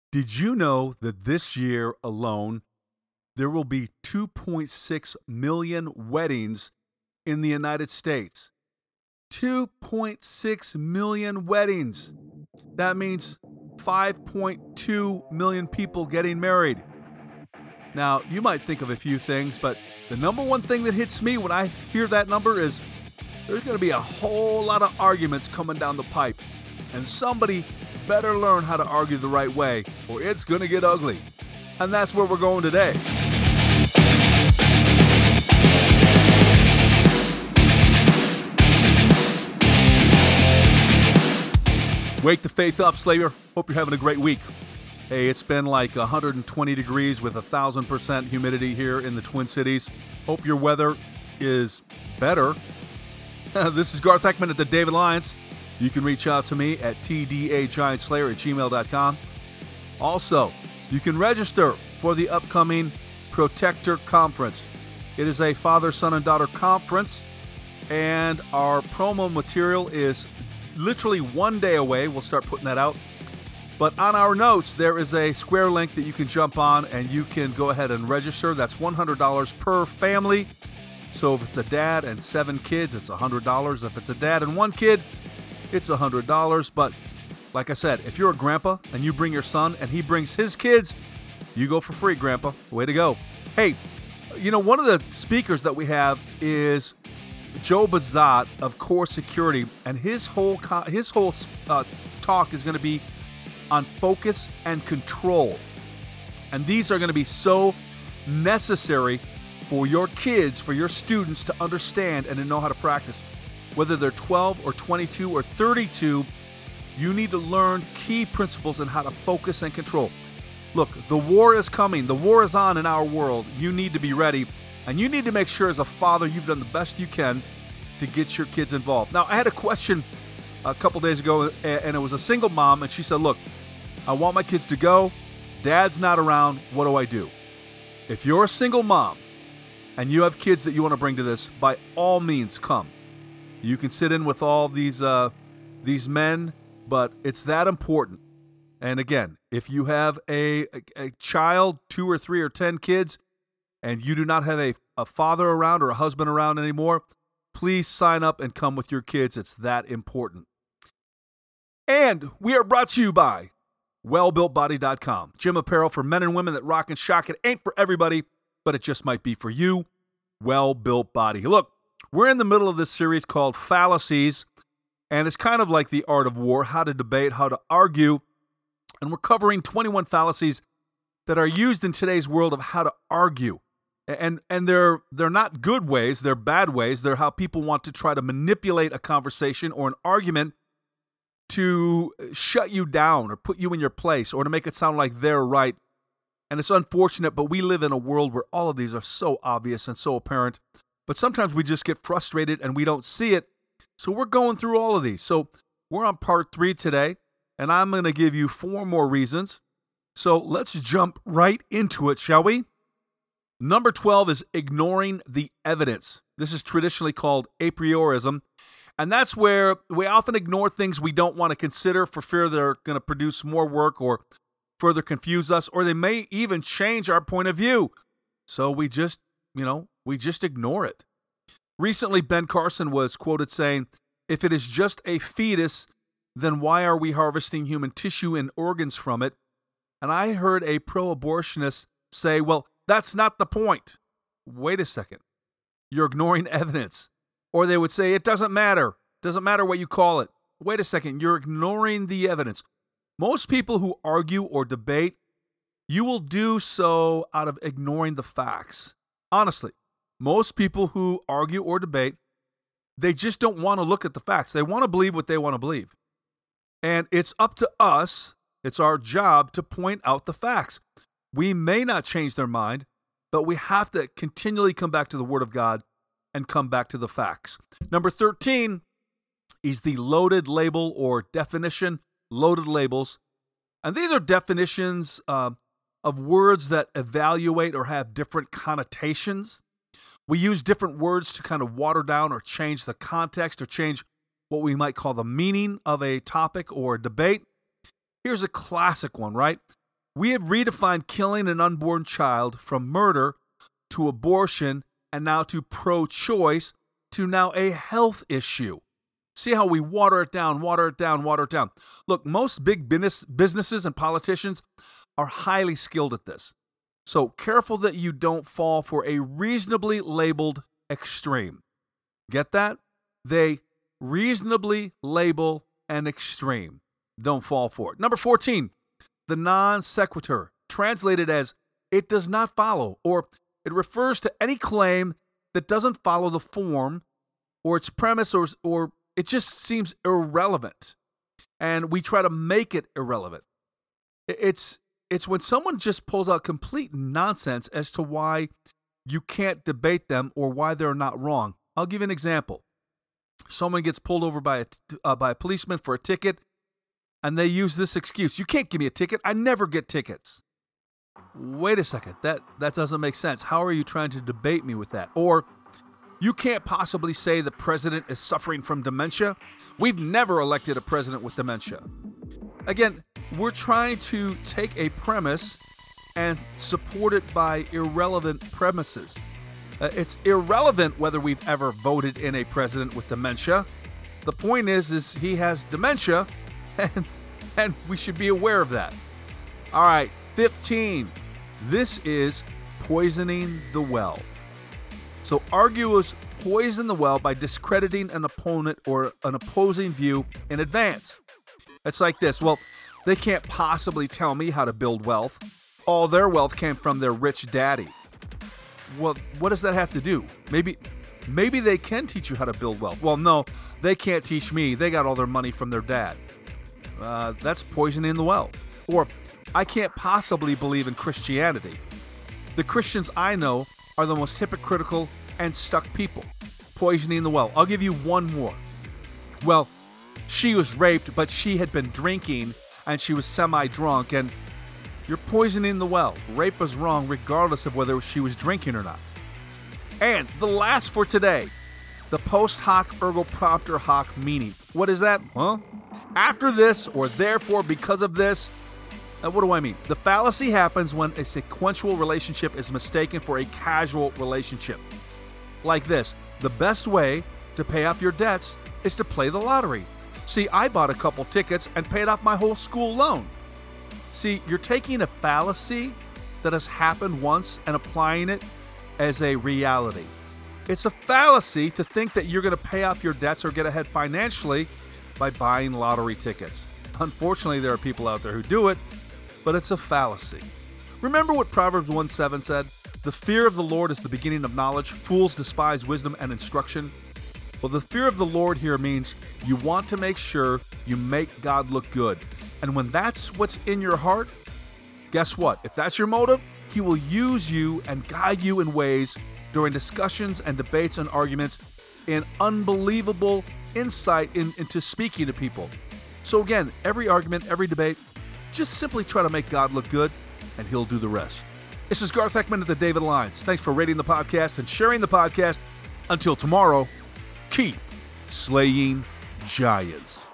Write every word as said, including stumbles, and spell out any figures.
Did you know that this year alone, there will be two point six million weddings in the United States? two point six million weddings. That means five point two million people getting married. Now, you might think of a few things, but the number one thing that hits me when I hear that number is there's going to be a whole lot of arguments coming down the pipe. And somebody better learn how to argue the right way, or it's going to get ugly. And that's where we're going today. Wake the faith up, Slayer. Hope you're having a great week. Hey, it's been like one hundred twenty degrees with one thousand percent humidity here in the Twin Cities. Hope your weather is better. This is Garth Eckman at the David Alliance. You can reach out to me at t d a giant slayer at gmail dot com. Also, you can register for the upcoming Protector Conference. It is a father, son, and daughter conference, and our promo material is literally one day away. We'll start putting that out. But on our notes, there is a square link that you can jump on, and you can go ahead and register. That's one hundred dollars per family. So if it's a dad and seven kids, it's one hundred dollars. If it's a dad and one kid, it's one hundred dollars. But like I said, if you're a grandpa and you bring your son and he brings his kids, you go for free, grandpa. Way to go. Hey, you know, one of the speakers that we have is Joe Bazat of Core Security, and his whole co- his whole uh, talk is going to be on focus and control. And these are going to be so necessary for your kids, for your students to understand and to know how to practice. Whether they're twelve or twenty-two or thirty-two, you need to learn key principles on how to focus and control. Look, the war is coming. The war is on in our world. You need to be ready. And you need to make sure as a father you've done the best you can to get your kids involved. Now, I had a question a couple days ago, and it was a single mom, and she said, look, I want my kids to go. Dad's not around. What do I do? If you're a single mom and you have kids that you want to bring to this, by all means, come. You can sit in with all these uh, these men, but it's that important. And again, if you have a, a, a child, two or three or ten kids, and you do not have a, a father around or a husband around anymore, please sign up and come with your kids. It's that important. And we are brought to you by well built body dot com. Gym apparel for men and women that rock and shock. It ain't for everybody, but it just might be for you. Well-Built Body. Look, we're in the middle of this series called Fallacies, and it's kind of like the art of war, how to debate, how to argue. And we're covering twenty-one fallacies that are used in today's world of how to argue. And and they're they're not good ways, they're bad ways. They're how people want to try to manipulate a conversation or an argument to shut you down or put you in your place or to make it sound like they're right. And it's unfortunate, but we live in a world where all of these are so obvious and so apparent. But sometimes we just get frustrated and we don't see it. So we're going through all of these. So we're on part three today, and I'm going to give you four more reasons. So let's jump right into it, shall we? Number twelve is ignoring the evidence. This is traditionally called a priorism. And that's where we often ignore things we don't want to consider for fear they're going to produce more work or further confuse us, or they may even change our point of view. So we just, you know, we just ignore it. Recently, Ben Carson was quoted saying, if it is just a fetus, then why are we harvesting human tissue and organs from it? And I heard a pro-abortionist say, well, that's not the point. Wait a second. You're ignoring evidence. Or they would say, it doesn't matter. Doesn't matter what you call it. Wait a second. You're ignoring the evidence. Most people who argue or debate, you will do so out of ignoring the facts. Honestly, most people who argue or debate, they just don't want to look at the facts. They want to believe what they want to believe. And it's up to us, it's our job to point out the facts. We may not change their mind, but we have to continually come back to the Word of God and come back to the facts. Number thirteen is the loaded label or definition, loaded labels. And these are definitions uh, of words that evaluate or have different connotations. We use different words to kind of water down or change the context or change what we might call the meaning of a topic or a debate. Here's a classic one, right? We have redefined killing an unborn child from murder to abortion and now to pro-choice to now a health issue. See how we water it down, water it down, water it down. Look, most big business businesses and politicians are highly skilled at this. So careful that you don't fall for a reasonably labeled extreme. Get that? They reasonably label an extreme. Don't fall for it. Number fourteen, the non sequitur, translated as it does not follow, or it refers to any claim that doesn't follow the form or its premise, or, or it just seems irrelevant. And we try to make it irrelevant. It's It's when someone just pulls out complete nonsense as to why you can't debate them or why they're not wrong. I'll give you an example. Someone gets pulled over by a, uh, by a policeman for a ticket, and they use this excuse. You can't give me a ticket. I never get tickets. Wait a second. That, that doesn't make sense. How are you trying to debate me with that? Or, you can't possibly say the president is suffering from dementia. We've never elected a president with dementia. Again, we're trying to take a premise and support it by irrelevant premises. Uh, it's irrelevant whether we've ever voted in a president with dementia. The point is, is he has dementia, and, and we should be aware of that. All right, fifteen. This is poisoning the well. So arguers poison the well by discrediting an opponent or an opposing view in advance. It's like this. Well, they can't possibly tell me how to build wealth. All their wealth came from their rich daddy. Well, what does that have to do? Maybe maybe they can teach you how to build wealth. Well, no, they can't teach me. They got all their money from their dad. Uh, that's poisoning the well. Or, I can't possibly believe in Christianity. The Christians I know are the most hypocritical and stuck people. Poisoning the well. I'll give you one more. Well, she was raped, but she had been drinking and she was semi-drunk, and you're poisoning the well. Rape was wrong regardless of whether she was drinking or not. And the last for today, the post hoc ergo propter hoc meaning. What is that? Huh? After this, or therefore because of this. Now, what do I mean? The fallacy happens when a sequential relationship is mistaken for a casual relationship. Like this, the best way to pay off your debts is to play the lottery. See, I bought a couple tickets and paid off my whole school loan. See, you're taking a fallacy that has happened once and applying it as a reality. It's a fallacy to think that you're going to pay off your debts or get ahead financially by buying lottery tickets. Unfortunately, there are people out there who do it, but it's a fallacy. Remember what Proverbs one seven said? The fear of the Lord is the beginning of knowledge. Fools despise wisdom and instruction. Well, the fear of the Lord here means you want to make sure you make God look good. And when that's what's in your heart, guess what? If that's your motive, He will use you and guide you in ways during discussions and debates and arguments in unbelievable insight in, into speaking to people. So again, every argument, every debate, just simply try to make God look good, and He'll do the rest. This is Garth Heckman at the David Lines. Thanks for rating the podcast and sharing the podcast. Until tomorrow, keep slaying giants.